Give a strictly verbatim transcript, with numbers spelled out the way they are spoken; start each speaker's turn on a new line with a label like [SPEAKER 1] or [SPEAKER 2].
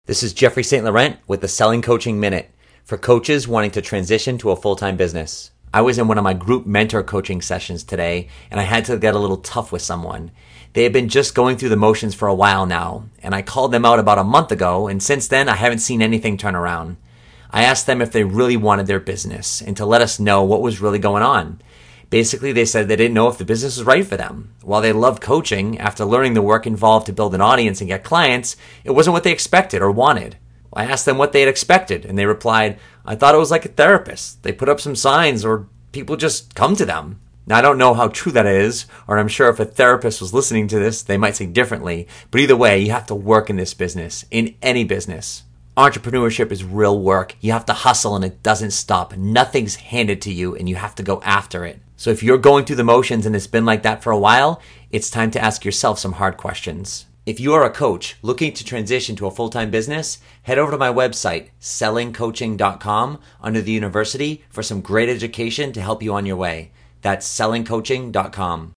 [SPEAKER 1] This is Jeffrey Saint Laurent with the Selling Coaching Minute for coaches wanting to transition to a full-time business. I was in one of my group mentor coaching sessions today, and I had to get a little tough with someone. They had been just going through the motions for a while now, and I called them out about a month ago, and since then I haven't seen anything turn around. I asked them if they really wanted their business and to let us know what was really going on. Basically, they said they didn't know if the business was right for them. While they loved coaching, after learning the work involved to build an audience and get clients, it wasn't what they expected or wanted. I asked them what they had expected, and they replied, I thought it was like a therapist. They put up some signs or people just come to them. Now, I don't know how true that is, or I'm sure if a therapist was listening to this, they might say differently. But either way, you have to work in this business, in any business. Entrepreneurship is real work. You have to hustle and it doesn't stop. Nothing's handed to you and you have to go after it. So if you're going through the motions and it's been like that for a while, it's time to ask yourself some hard questions. If you are a coach looking to transition to a full-time business, head over to my website, selling coaching dot com, under the university for some great education to help you on your way. That's selling coaching dot com.